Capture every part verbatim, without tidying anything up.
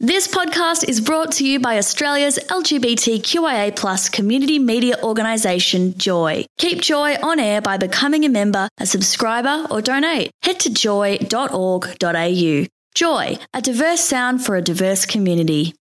This podcast is brought to you by Australia's L G B T Q I A plus community media organisation, Joy. Keep Joy on air by becoming a member, a subscriber or donate. Head to joy dot org dot a u. Joy, a diverse sound for a diverse community.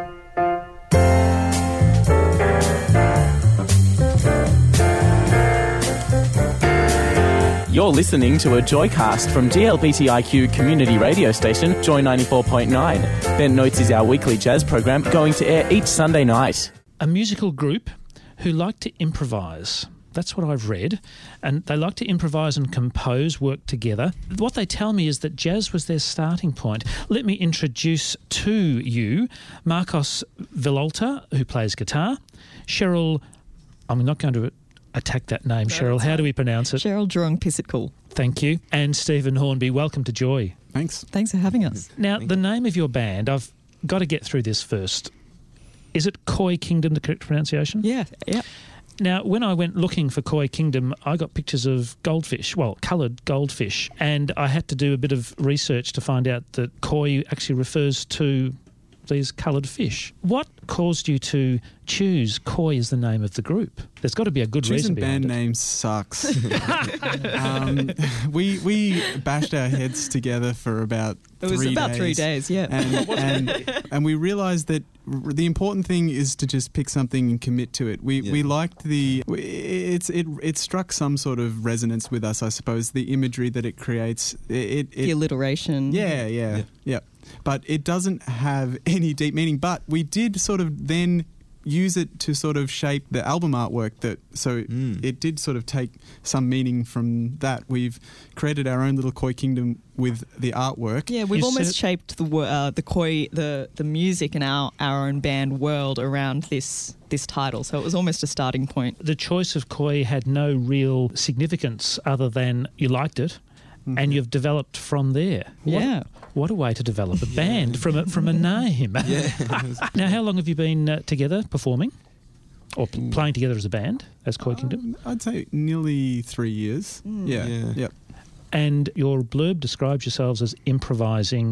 You're listening to a Joycast from G L B T I Q community radio station, Joy ninety-four point nine. Bent Notes is our weekly jazz program going to air each Sunday night. A musical group who like to improvise. That's what I've read. And they like to improvise and compose, work together. What they tell me is that jazz was their starting point. Let me introduce to you Marcos Villalta, who plays guitar, Cheryl, I'm not going to attack that name, Cheryl. How do we pronounce it? Cheryl Drong-Pisitcool. Thank you. And Stephen Hornby. Welcome to Joy. Thanks. Thanks for having us. Now, the name of your band, I've got to get through this first. Is it Koi Kingdom, the correct pronunciation? Yeah, yeah. Now, when I went looking for Koi Kingdom, I got pictures of goldfish, well, coloured goldfish, and I had to do a bit of research to find out that koi actually refers to these coloured fish. What caused you to choose Koi as the name of the group? There's got to be a good Choosing reason behind band it. names sucks. um, we we bashed our heads together for about It was three about days. three days, yeah. And, and, and we realised that r- the important thing is to just pick something and commit to it. We Yeah. we liked the we- it's it it struck some sort of resonance with us, I suppose. The imagery that it creates. It, it, the it alliteration. yeah, yeah, Yeah. yeah. But it doesn't have any deep meaning. But we did sort of then use it to sort of shape the album artwork. That so Mm. it did sort of take some meaning from that. We've created our own little Koi Kingdom with the artwork. Yeah, we've You almost said- shaped the wo- uh, the koi the the music in our, our own band world around this this title. So it was almost a starting point. The choice of Koi had no real significance other than you liked it, Mm-hmm. and you've developed from there. What- Yeah. What a way to develop a band from a, from a name. Yeah. Now, how long have you been uh, together performing or p- playing together as a band, as Koi Kingdom? Um, I'd say nearly three years. Yeah, Yeah. yep. And your blurb describes yourselves as improvising,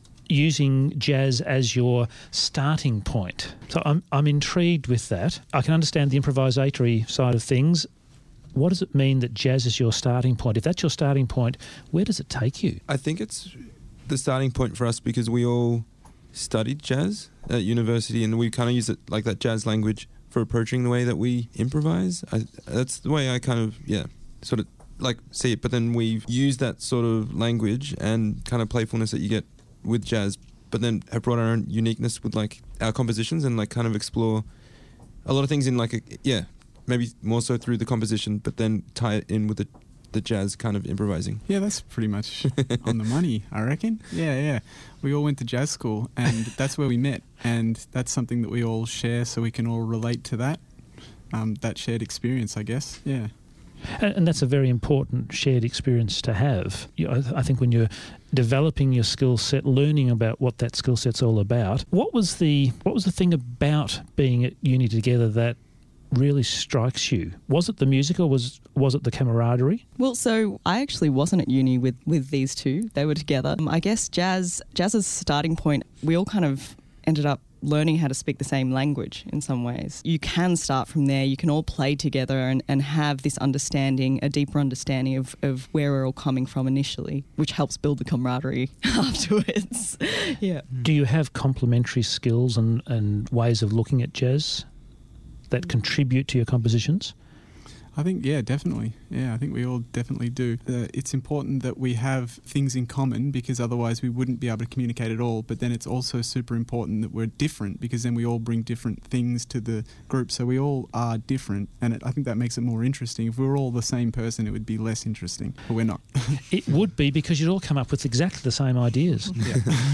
using jazz as your starting point. So I'm, I'm intrigued with that. I can understand the improvisatory side of things. What does it mean that jazz is your starting point? If that's your starting point, where does it take you? I think it's the starting point for us because we all studied jazz at university and we kind of use it like that jazz language for approaching the way that we improvise. I, that's the way I kind of, yeah, sort of like see it. But then we've used that sort of language and kind of playfulness that you get with jazz, but then have brought our own uniqueness with like our compositions and like kind of explore a lot of things in like, a, yeah, maybe more so through the composition, but then tie it in with the the jazz kind of improvising. Yeah, that's pretty much on the money, I reckon. Yeah, yeah. We all went to jazz school and that's where we met. And that's something that we all share so we can all relate to that, um, that shared experience, I guess. Yeah. And, and that's a very important shared experience to have. You, I, I think when you're developing your skill set, learning about what that skill set's all about, what was the what was the thing about being at uni together that really strikes you? Was it the music or was was it the camaraderie? Well, so I actually wasn't at uni with, with these two. They were together. Um, I guess jazz jazz's starting point, we all kind of ended up learning how to speak the same language in some ways. You can start from there. You can all play together and, and have this understanding, a deeper understanding of, of where we're all coming from initially, which helps build the camaraderie afterwards. Yeah. Do you have complementary skills and, and ways of looking at jazz that contribute to your compositions? I think, yeah, definitely. Yeah, I think we all definitely do. Uh, it's important that we have things in common because otherwise we wouldn't be able to communicate at all. But then it's also super important that we're different because then we all bring different things to the group. So we all are different. And it, I think that makes it more interesting. If we were all the same person, it would be less interesting. But we're not. It would be because you'd all come up with exactly the same ideas. Yeah.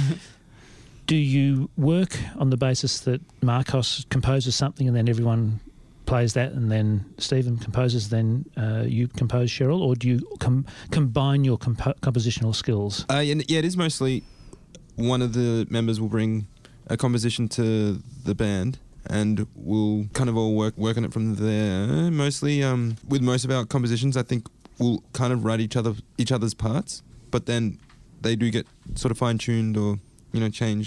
Do you work on the basis that Marcos composes something and then everyone plays that and then Stephen composes, then uh, you compose, Cheryl, or do you com- combine your compo- compositional skills? Uh, yeah, yeah, it is mostly one of the members will bring a composition to the band and we'll kind of all work work on it from there. Mostly um, with most of our compositions, I think we'll kind of write each other each other's parts, but then they do get sort of fine-tuned or, you know, changed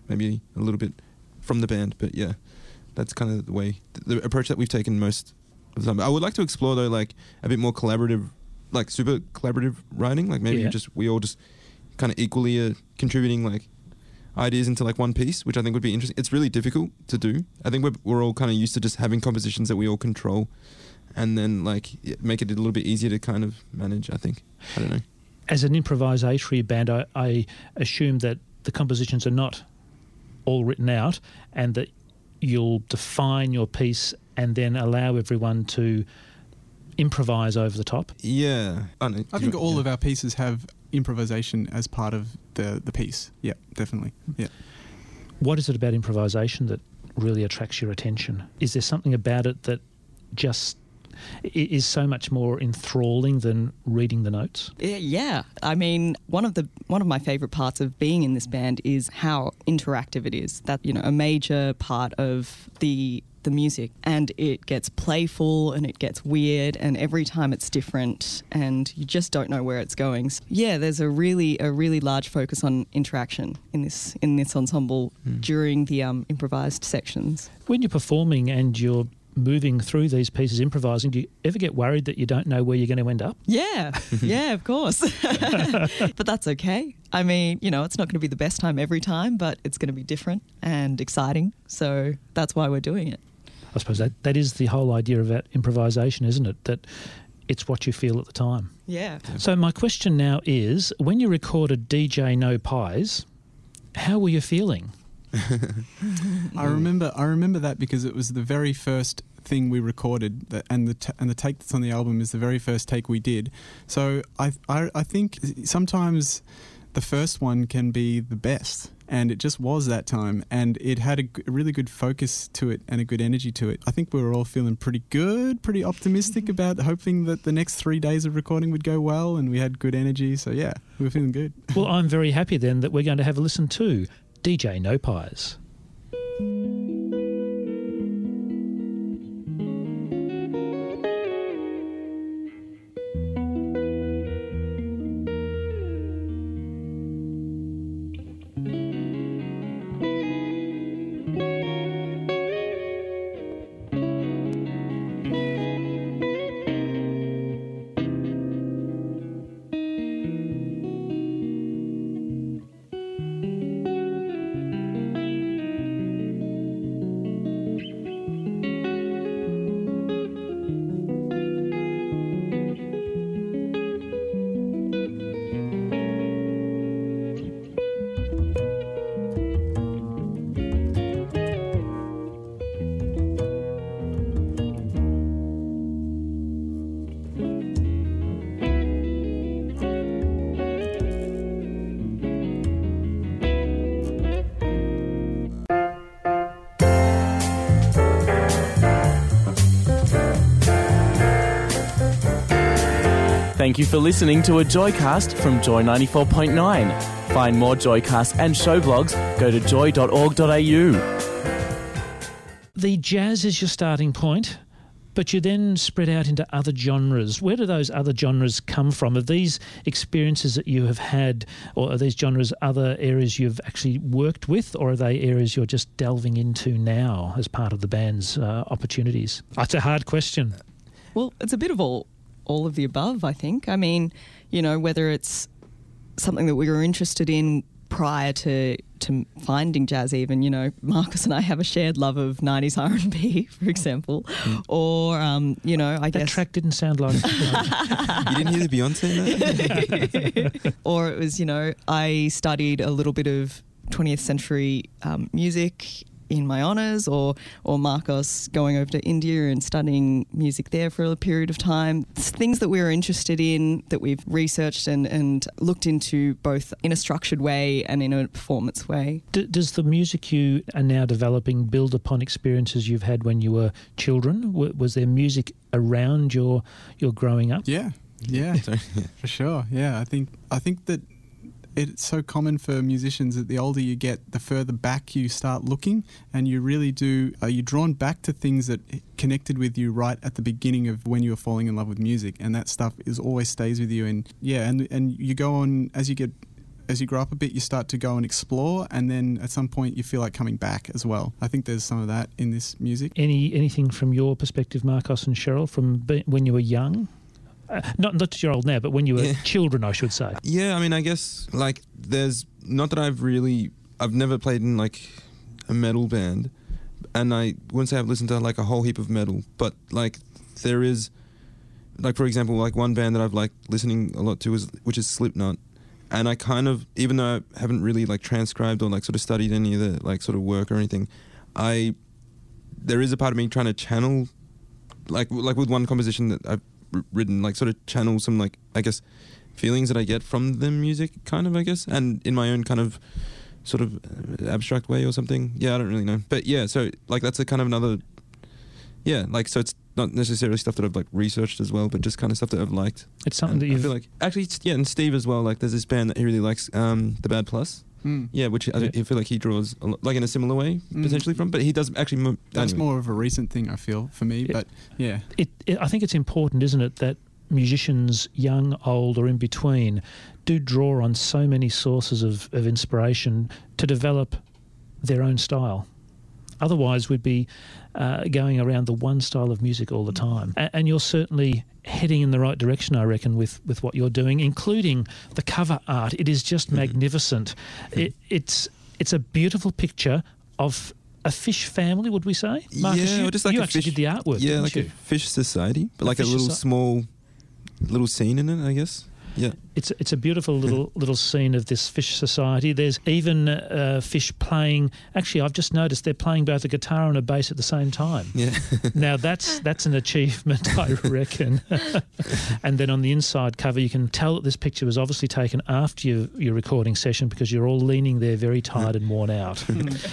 maybe a little bit from the band. But yeah, that's kind of the way, the approach that we've taken most of the time. I would like to explore though, like a bit more collaborative, like super collaborative writing. Like maybe Yeah. just we all just kind of equally are contributing like ideas into like one piece, which I think would be interesting. It's really difficult to do. I think we're we're all kind of used to just having compositions that we all control, and then like make it a little bit easier to kind of manage. I think. I don't know. As an improvisatory band, I, I assume that the compositions are not all written out, and that you'll define your piece and then allow everyone to improvise over the top. Yeah, I, don't know. I think all of our pieces have improvisation as part of the, the piece. Yeah, definitely. Yeah. What is it about improvisation that really attracts your attention? Is there something about it that just i- is so much more enthralling than reading the notes? Yeah, yeah. I mean, one of the one of my favourite parts of being in this band is how interactive it is. That, you know, a major part of the the music, and it gets playful and it gets weird, and every time it's different, and you just don't know where it's going. So, yeah, there's a really a really large focus on interaction in this in this ensemble Mm. during the um, improvised sections. When you're performing and you're moving through these pieces, improvising, do you ever get worried that you don't know where you're going to end up? Yeah, yeah, of course. But that's okay. I mean, you know, it's not going to be the best time every time, but it's going to be different and exciting. So that's why we're doing it. I suppose that, that is the whole idea about improvisation, isn't it? That it's what you feel at the time. Yeah. So my question now is, when you recorded D J No Pies, how were you feeling? I remember I remember that because it was the very first thing we recorded, that, and the t- and the take that's on the album is the very first take we did. So I, I I think sometimes the first one can be the best, and it just was that time, and it had a, g- a really good focus to it and a good energy to it. I think we were all feeling pretty good, pretty optimistic about hoping that the next three days of recording would go well, and we had good energy. So yeah, we were feeling good. Well, I'm very happy then that we're going to have a listen to D J No Pies. Thank you for listening to a Joycast from Joy ninety-four point nine. Find more Joycasts and show blogs, go to joy dot org dot a u. The jazz is your starting point, but you then spread out into other genres. Where do those other genres come from? Are these experiences that you have had, or are these genres other areas you've actually worked with, or are they areas you're just delving into now as part of the band's uh, opportunities? That's a hard question. Well, it's a bit of all all of the above, I think. I mean, you know, whether it's something that we were interested in prior to to finding jazz, even, you know, Marcus and I have a shared love of nineties R and B, for example, mm. or, um, you know, I that guess... That track didn't sound like... You didn't hear the Beyonce in that? Or it was, you know, I studied a little bit of twentieth century um, music in my honours, or or Marcos going over to India and studying music there for a period of time. It's things that we were interested in, that we've researched and, and looked into both in a structured way and in a performance way. D- does the music you are now developing build upon experiences you've had when you were children? W- was there music around your your growing up? Yeah, yeah, for sure. Yeah, I think I think that it's so common for musicians that the older you get, the further back you start looking, and you really do, are you drawn back to things that connected with you right at the beginning of when you were falling in love with music, and that stuff is always stays with you. And yeah, and and you go on, as you get as you grow up a bit, you start to go and explore, and then at some point you feel like coming back as well. I think there's some of that in this music. Any anything from your perspective, Marcos and Cheryl, from be, when you were young? Uh, not not that you're old now, but when you were Yeah. children, I should say. Yeah, I mean, I guess like there's not that I've really I've never played in like a metal band, and I wouldn't say I've listened to like a whole heap of metal, but like there is like for example like one band that I've like listening a lot to is which is Slipknot, and I kind of, even though I haven't really like transcribed or like sort of studied any of the like sort of work or anything, I there is a part of me trying to channel like like with one composition that I've written, like sort of channel some like I guess feelings that I get from the music, kind of I guess, and in my own kind of sort of abstract way or something. Yeah, I don't really know, but yeah, so like that's a kind of another yeah like so it's not necessarily stuff that I've like researched as well, but just kind of stuff that I've liked. It's something And that I you've feel like actually yeah, and Steve as well. Like there's this band that he really likes, um, the Bad Plus. Mm. Yeah, which I, Yeah. I feel like he draws a lot, like in a similar way Mm. potentially from, but he does actually. Mo- That's anyway. more of a recent thing, I feel, for me. Yeah. But yeah, it, it, I think it's important, isn't it, that musicians, young, old, or in between, do draw on so many sources of, of inspiration to develop their own style. Otherwise, we'd be uh, going around the one style of music all the time. A- and you're certainly heading in the right direction, I reckon, with, with what you're doing, including the cover art. It is just magnificent. It, it's it's a beautiful picture of a fish family, would we say? Marcus, yeah, you, or just like you a actually fish, did the artwork, Yeah, didn't like you? a fish society, but A like a fish little soci- small little scene in it, I guess. Yeah. It's it's a beautiful little little scene of this fish society. There's even uh, fish playing. Actually, I've just noticed they're playing both a guitar and a bass at the same time. Yeah. Now that's that's an achievement, I reckon. And then on the inside cover, you can tell that this picture was obviously taken after your, your recording session, because you're all leaning there very tired and worn out.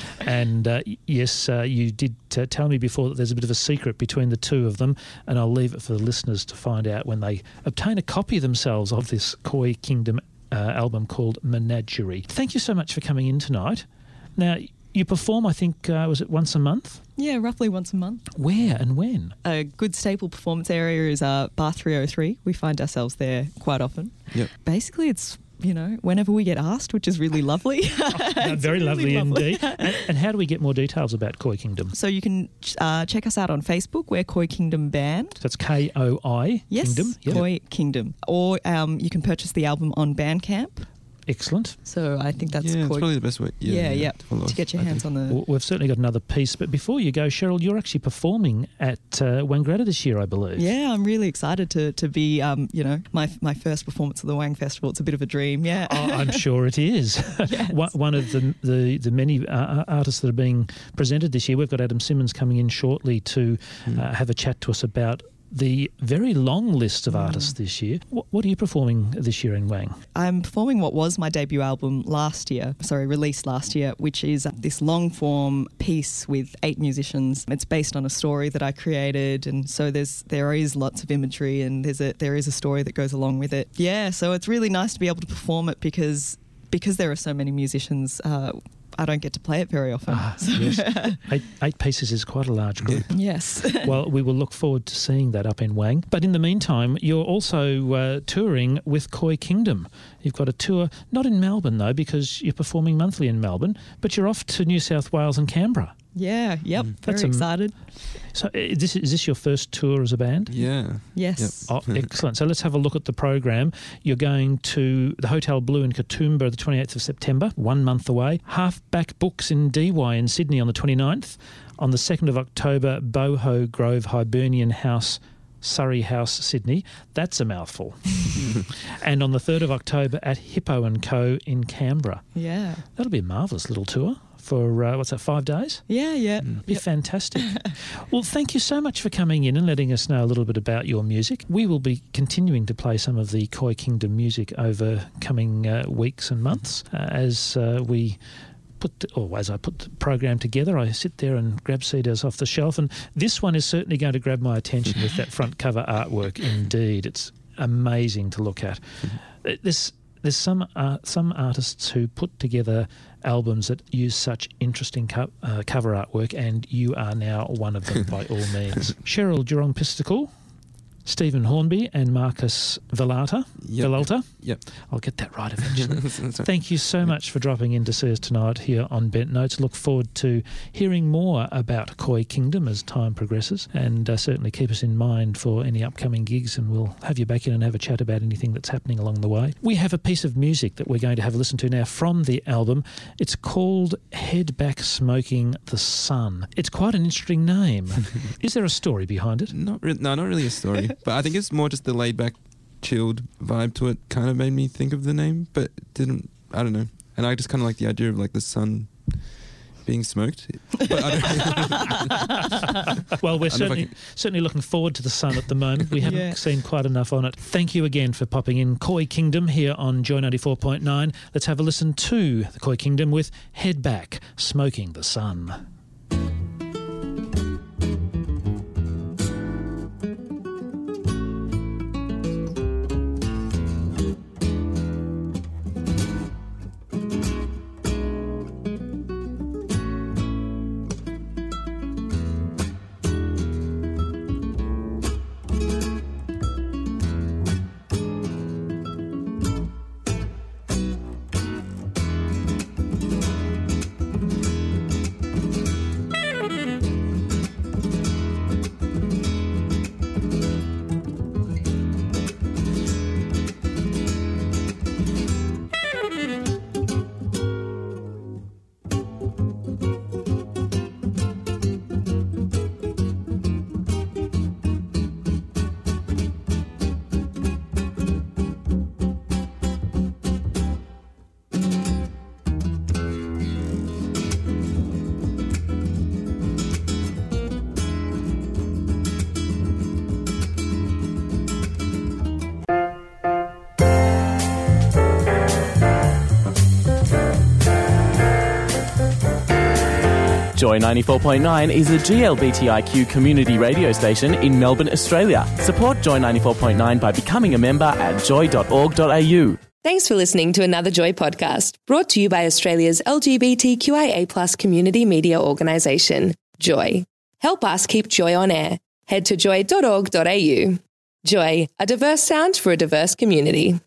And uh, yes, uh, you did uh, tell me before that there's a bit of a secret between the two of them, and I'll leave it for the listeners to find out when they obtain a copy themselves of this Koi Kingdom uh, album called Menagerie. Thank you so much for coming in tonight. Now, you perform, I think, uh, was it once a month? Yeah, roughly once a month. Where and when? A good staple performance area is uh, Bar three oh three. We find ourselves there quite often. Yep. Basically, it's, you know, whenever we get asked, which is really lovely. Uh, It's very really lovely, indeed. And, and how do we get more details about Koi Kingdom? So you can uh, check us out on Facebook. We're Koi Kingdom Band. That's K O I Yes, Kingdom. Yep. Koi Kingdom. Or um, you can purchase the album on Bandcamp. Excellent. So I think that's yeah, it's Koi. probably the best way. Yeah, yeah, yeah. to, follow To us, get your I hands think. on the. Well, we've certainly got another piece. But before you go, Cheryl, you're actually performing at uh, Wangaratta this year, I believe. Yeah, I'm really excited to to be, um, you know, my my first performance at the Wang Festival. It's a bit of a dream, yeah. Oh, I'm sure it is. Yes. One one of the the, the many uh, artists that are being presented this year. We've got Adam Simmons coming in shortly to Mm. uh, have a chat to us about the very long list of artists this year. What, what are you performing this year in Wang? I'm performing what was my debut album last year, sorry, released last year, which is this long form piece with eight musicians. It's based on a story that I created, and so there's there is lots of imagery, and there's a there is a story that goes along with it. Yeah, so it's really nice to be able to perform it because because there are so many musicians. Uh, I don't get to play it very often. Ah, So- yes. eight, eight pieces is quite a large group. yes. Well, we will look forward to seeing that up in Wang. But in the meantime, you're also uh, touring with Koi Kingdom. You've got a tour, not in Melbourne though, because you're performing monthly in Melbourne, but you're off to New South Wales and Canberra. Yeah, yep, very That's am- excited. So uh, this, is this your first tour as a band? Yeah. Yes. Oh, excellent. So let's have a look at the program. You're going to the Hotel Blue in Katoomba the twenty-eighth of September, one month away. Halfback Books in D Y in Sydney on the twenty-ninth. On the second of October, Boho Grove Hibernian House, Surrey House, Sydney. That's a mouthful. And on the third of October at Hippo and Co in Canberra. Yeah. That'll be a marvellous little tour for, uh, what's that, five days? Yeah, yeah. Be fantastic. Well, thank you so much for coming in and letting us know a little bit about your music. We will be continuing to play some of the Koi Kingdom music over coming uh, weeks and months uh, as uh, we put, the, or as I put the program together. I sit there and grab C Ds off the shelf, and this one is certainly going to grab my attention with that front cover artwork. Indeed, it's amazing to look at. This. There's some uh, some artists who put together albums that use such interesting co- uh, cover artwork, and you are now one of them by all means. Cheryl Jurong Pisticle, Stephen Hornby and Marcus Villalta. Yep. Villalta. Yep. I'll get that right eventually. That's right. Thank you so much for dropping in to see us tonight here on Bent Notes. Look forward to hearing more about Koi Kingdom as time progresses, and uh, certainly keep us in mind for any upcoming gigs, and we'll have you back in and have a chat about anything that's happening along the way. We have a piece of music that we're going to have a listen to now from the album. It's called Head Back Smoking the Sun. It's quite an interesting name. Is there a story behind it? Not re- no, not really a story, but I think it's more just the laid-back, chilled vibe to it. Kind of made me think of the name, but it didn't. I don't know. And I just kind of like the idea of like the sun being smoked. But I don't Well, we're I don't know if I certainly can- certainly looking forward to the sun at the moment. We haven't Yeah. seen quite enough on it. Thank you again for popping in. Koi Kingdom here on Joy ninety-four point nine. Let's have a listen to the Koi Kingdom with Head Back, Smoking the Sun. Joy ninety-four point nine is a G L B T I Q community radio station in Melbourne, Australia. Support Joy ninety-four point nine by becoming a member at joy dot org dot a u. Thanks for listening to another Joy podcast, brought to you by Australia's L G B T Q I A plus community media organisation, Joy. Help us keep Joy on air. Head to joy dot org dot a u. Joy, a diverse sound for a diverse community.